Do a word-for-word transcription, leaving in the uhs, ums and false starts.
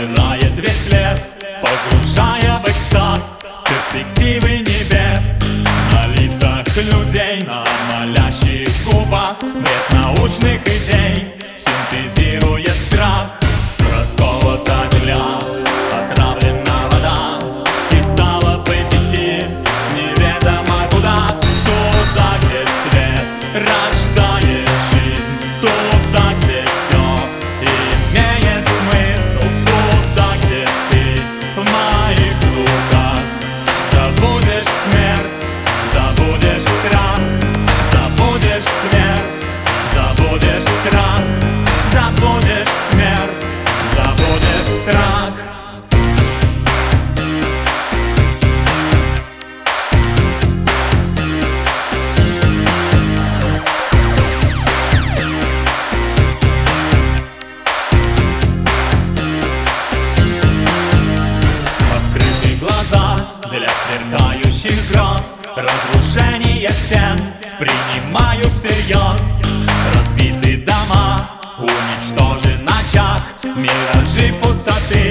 пожирает весь лес, погружая в экстаз перспективы небес. На лицах людей, на молящих губах бред научных идей синтезирует страх. Расколота земля, отравлена вода, и стало быть идти неведомо куда. Туда, где свет рождает жизнь, туда, где все имеет смысл, туда, где ты в моих руках. Забудешь смерть, забудешь страх, забудешь смерть, забудешь страх, забудешь смерть, забудешь страх. Открытые глаза для сверкающих гроз, разрушение стен принимаю всерьез. Разбиты дома, уничтожен очаг, миражи пустоты.